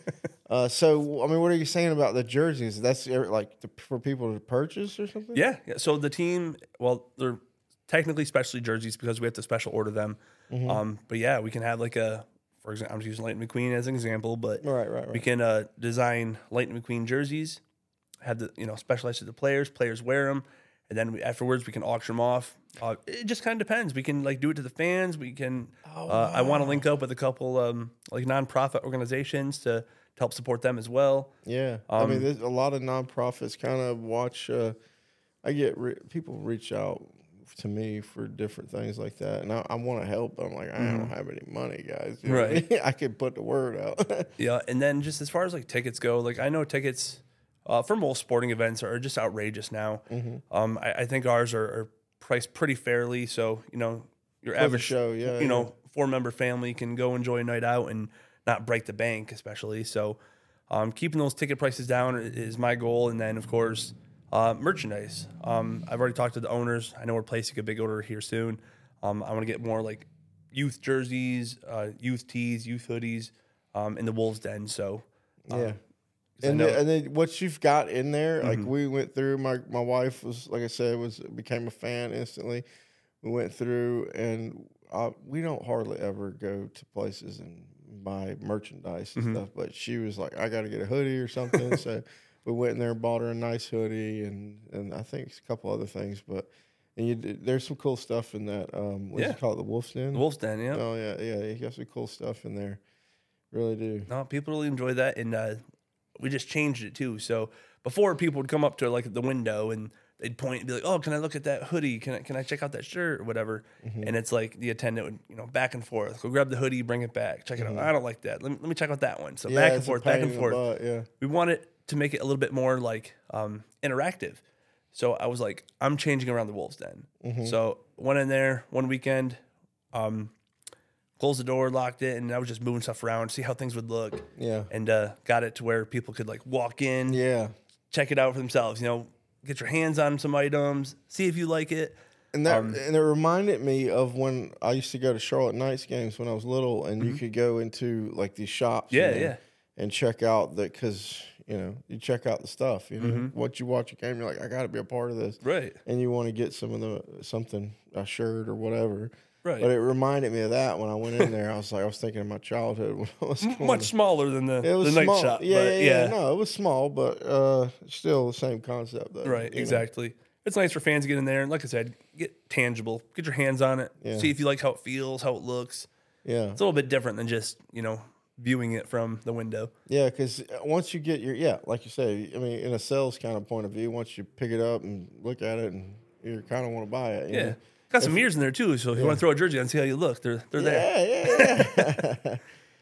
uh, so, I mean, what are you saying about the jerseys? That's er, like the, for people to purchase or something? Yeah, yeah. So the team, well, they're technically specialty jerseys because we have to special order them. Mm-hmm. Um, but yeah, we can have like a, for example, I'm just using Lightning McQueen as an example, but Right, right, right. we can uh, design Lightning McQueen jerseys, have the you know specialized to the players, players wear them, and then we, afterwards we can auction them off. Uh, it just kind of depends. We can like do it to the fans. We can. Oh, uh, I want to wow. link up with a couple um, like nonprofit organizations to, to help support them as well. Yeah, I mean, Um, there's a lot of nonprofits kind of watch. Uh, I get re- people reach out to me for different things like that, and I, I want to help. But I'm like, I don't have any money, guys. You know what I Right. mean? I could put the word out. Yeah, and then just as far as like tickets go, like I know tickets uh, for most sporting events are just outrageous now. Mm-hmm. Um, I, I think ours are, are priced pretty fairly, so you know your For the average show, yeah, you yeah. know four member family can go enjoy a night out and not break the bank, especially. So um, keeping those ticket prices down is my goal, and then of course uh, merchandise. Um, I've already talked to the owners. I know we're placing a big order here soon. Um, I want to get more like youth jerseys, uh, youth tees, youth hoodies um, in the Wolves Den. So um, Yeah. 'cause I And know- then, and then what you've got in there, like Mhm. we went through. My my wife was, like I said, was became a fan instantly. We went through, and uh, we don't hardly ever go to places and buy merchandise and Mhm. stuff. But she was like, "I got to get a hoodie or something." So we went in there and bought her a nice hoodie, and and I think a couple other things. But and you, did- there's some cool stuff in that. Um, what's Yeah. it called? The Wolf's Den. the Wolves Den, yeah. Oh yeah, yeah. You got some cool stuff in there. Really do. No, people really enjoy that, and uh, we just changed it too. So before, people would come up to like the window and they'd point and be like, "Oh, can I look at that hoodie? Can I can I check out that shirt or whatever?" Mm-hmm. And it's like the attendant would you know back and forth, go grab the hoodie, bring it back, check it out. I don't like that. Let me, let me check out that one. So Mm-hmm. Yeah, back and it's a forth, back pain and in the forth. butt, yeah. We wanted to make it a little bit more like um, interactive. So I was like, I'm changing around the Wolves Den. Mm-hmm. So went in there one weekend, um, closed the door, locked it, and I was just moving stuff around, see how things would look. Yeah. And uh, got it to where people could like walk in, Yeah. check it out for themselves. You know, get your hands on some items, see if you like it. And that Um, and it reminded me of when I used to go to Charlotte Knights games when I was little, and you could go into like these shops, Mm-hmm. Yeah, and, yeah. and check out the because you know you check out the stuff. You know, Mm-hmm. once you watch a game, you're like, I got to be a part of this, Right, and you want to get some of the something a shirt or whatever. right. But it reminded me of that when I went in there. I was like, I was thinking of my childhood when I was going Much smaller than the, It was the night small. shop. Yeah, but yeah, yeah, No, it was small, but uh, still the same concept. Though, Right, you know? exactly. It's nice for fans to get in there and, like I said, get tangible, get your hands on it, Yeah. see if you like how it feels, how it looks. Yeah, It's a little bit different than just you know viewing it from the window. yeah. Because once you get your yeah, like you say, I mean, in a sales kind of point of view, once you pick it up and look at it, and you kind of want to buy it. you Yeah, know? got some mirrors in there too. So if you want to throw a jersey on, see how you look. They're they're there. Yeah, yeah, yeah.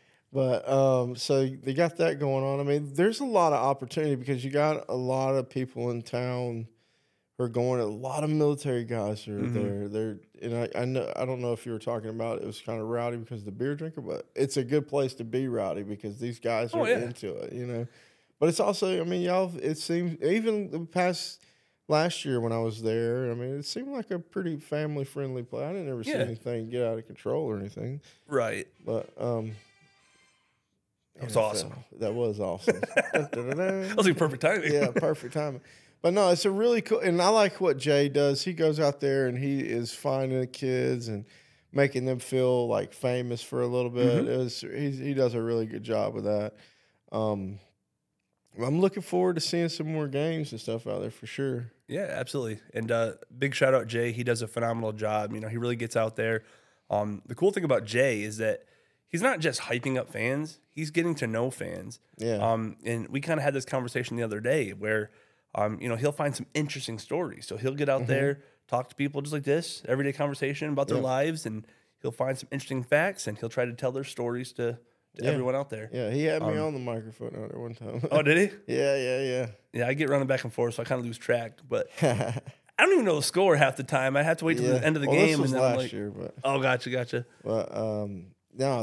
But um, so they got that going on. I mean, there's a lot of opportunity because you got a lot of people in town who are going. A lot of military guys are Mm-hmm. there. They're and I, I know I don't know if you were talking about it was kind of rowdy because of the beer drinker, but it's a good place to be rowdy because these guys are Oh, yeah. into it, you know. But it's also, I mean, y'all. It seems even the past last year when I was there, I mean, it seemed like a pretty family friendly place. I didn't ever see Yeah. anything get out of control or anything. Right. But um, That was N F L. awesome. That was awesome. That was like perfect timing. Yeah, perfect timing. But no, it's a really cool, and I like what Jay does. He goes out there and he is finding the kids and making them feel like famous for a little bit. Mm-hmm. It was, he's, he does a really good job with that. Um, I'm looking forward to seeing some more games and stuff out there for sure. Yeah, absolutely. And uh, big shout out Jay. He does a phenomenal job. You know, he really gets out there. Um, the cool thing about Jay is that he's not just hyping up fans; he's getting to know fans. Yeah. Um, and we kind of had this conversation the other day where, um, you know, he'll find some interesting stories. So he'll get out Mm-hmm. there, talk to people just like this, everyday conversation about their Yeah. lives, and he'll find some interesting facts, and he'll try to tell their stories to, to Yeah. everyone out there. Yeah, he had me on the microphone out there one time. Um, Oh, did he? yeah, yeah, Yeah, I get running back and forth, so I kind of lose track. But I don't even know the score half the time. I have to wait till yeah. the end of the well, game, This was and then I'm last like, year, but "Oh, gotcha, gotcha." but um, no, the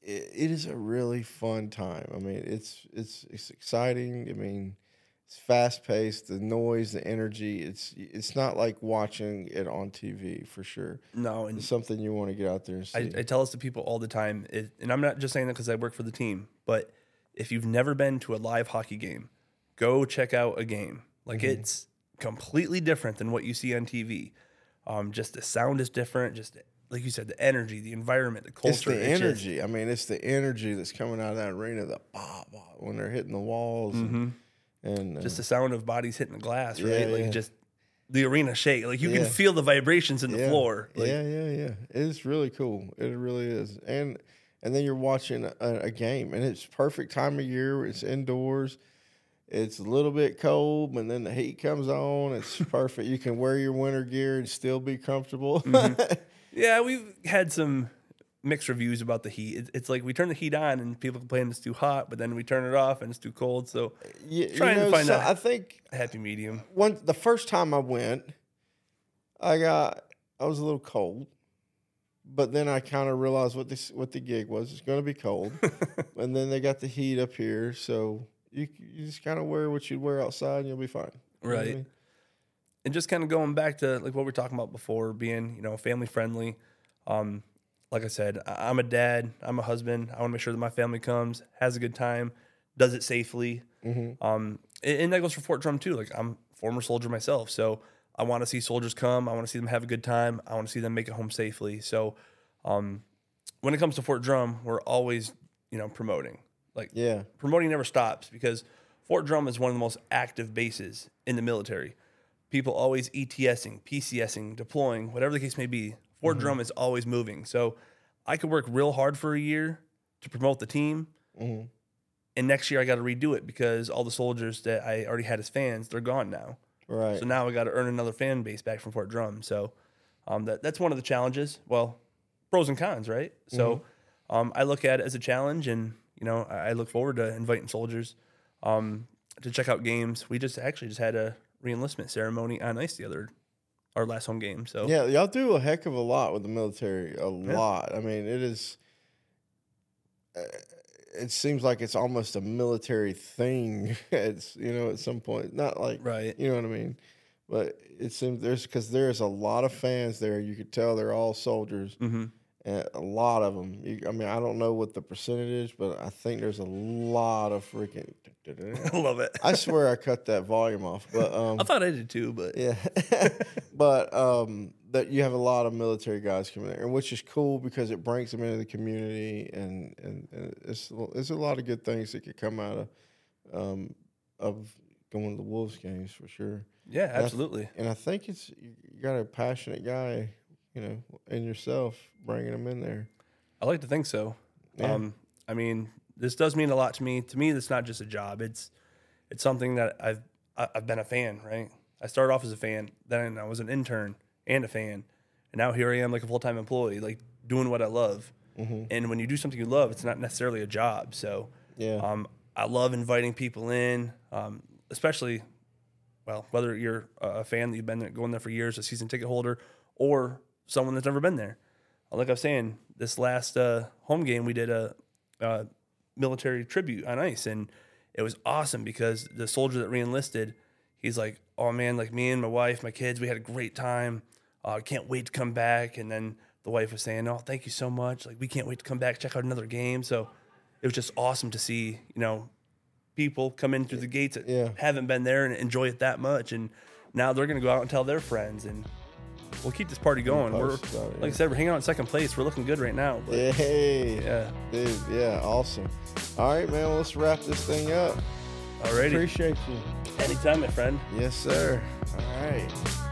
it, it is a really fun time. I mean, it's it's it's exciting. I mean, it's fast paced. The noise, the energy. It's it's not like watching it on T V for sure. No, and It's something you want to get out there and see. I, I tell this to people all the time, it, and I'm not just saying that because I work for the team, but if you've never been to a live hockey game, go check out a game. Like Mm-hmm. it's completely different than what you see on T V. Um, just the sound is different. Just like you said, the energy, the environment, the culture. It's the just- energy. I mean, it's the energy that's coming out of that arena. The bah, bah, when they're hitting the walls, and, and uh, just the sound of bodies hitting the glass, right? Yeah, like yeah. just the arena shake. Like you Yeah. can feel the vibrations in the yeah, floor. Like, yeah, yeah, yeah. It's really cool. It really is. And and then you're watching a, a game, and it's perfect time of year. It's indoors. It's a little bit cold, but then the heat comes on. It's perfect. You can wear your winter gear and still be comfortable. Mm-hmm. Yeah, we've had some mixed reviews about the heat. It, it's like we turn the heat on and people complain it's too hot, but then we turn it off and it's too cold. So you, Trying you to know, find so a- I think a happy medium. one the first time I went, I got I was a little cold, but then I kind of realized what this what the gig was. It's going to be cold, and then they got the heat up here, so you you just kind of wear what you'd wear outside, and you'll be fine. You know what I Right. mean? And just kind of going back to like what we were talking about before, being, you know, family friendly. Um, like I said, I- I'm a dad, I'm a husband. I want to make sure that my family comes, has a good time, does it safely. Mm-hmm. Um, and, and that goes for Fort Drum too. Like I'm a former soldier myself, so I want to see soldiers come. I want to see them have a good time. I want to see them make it home safely. So, um, when it comes to Fort Drum, we're always, you know, promoting. Like Yeah, promoting never stops because Fort Drum is one of the most active bases in the military. People always ETSing, PCSing, deploying, whatever the case may be. Fort Drum is always moving. So I could work real hard for a year to promote the team. Mhm. And next year I got to redo it because all the soldiers that I already had as fans, they're gone now. right. So now I got to earn another fan base back from Fort Drum. So um, that that's one of the challenges. Well, pros and cons, right? So um, I look at it as a challenge, and you know I, I look forward to inviting soldiers um, to check out games. We just actually just had a reenlistment ceremony on ice the other our last home game. So Yeah, y'all do a heck of a lot with the military. A lot. I mean, it is. Uh, it seems like it's almost a military thing. It's you know at some point, not like right. you know what I mean, but it seems there's because there's a lot of fans there. You could tell they're all soldiers, Mm-hmm. and a lot of them. You, I mean, I don't know what the percentage is, but I think there's a lot of freaking. I love it. I swear I cut that volume off, but um, I thought I did too, but yeah, but um, that you have a lot of military guys coming there, and which is cool because it brings them into the community, and and, and it's there's a lot of good things that could come out of um, of going to the Wolves games for sure. yeah, I th- absolutely. And I think it's you got a passionate guy, you know, in yourself bringing them in there. I like to think so. Yeah. Um, I mean, this does mean a lot to me. To me, it's not just a job. It's it's something that I've I- I've been a fan, right? I started off as a fan, then I was an intern and a fan, and now here I am like a full time employee, like doing what I love. Mm-hmm. And when you do something you love, it's not necessarily a job. So Yeah, um, I love inviting people in, um, especially, well, whether you're a fan that you've been there, going there for years, a season ticket holder, or someone that's never been there. Like I was saying, this last uh, home game, we did a, a military tribute on ice, and it was awesome because the soldier that reenlisted, he's like, oh man, like me and my wife, my kids, we had a great time. I uh, can't wait to come back. And then the wife was saying, oh, thank you so much. Like, we can't wait to come back, check out another game. So it was just awesome to see, you know, people come in through the gates that Yeah. haven't been there and enjoy it that much. And now they're going to go out and tell their friends, and we'll keep this party going. We're, post about it, like I yeah. said, we're hanging out in second place. We're looking good right now. But hey, yeah, dude, yeah, awesome. All right, man, well, let's wrap this thing up. alrighty. Appreciate you. Anytime, my friend. Yes, sir. All right.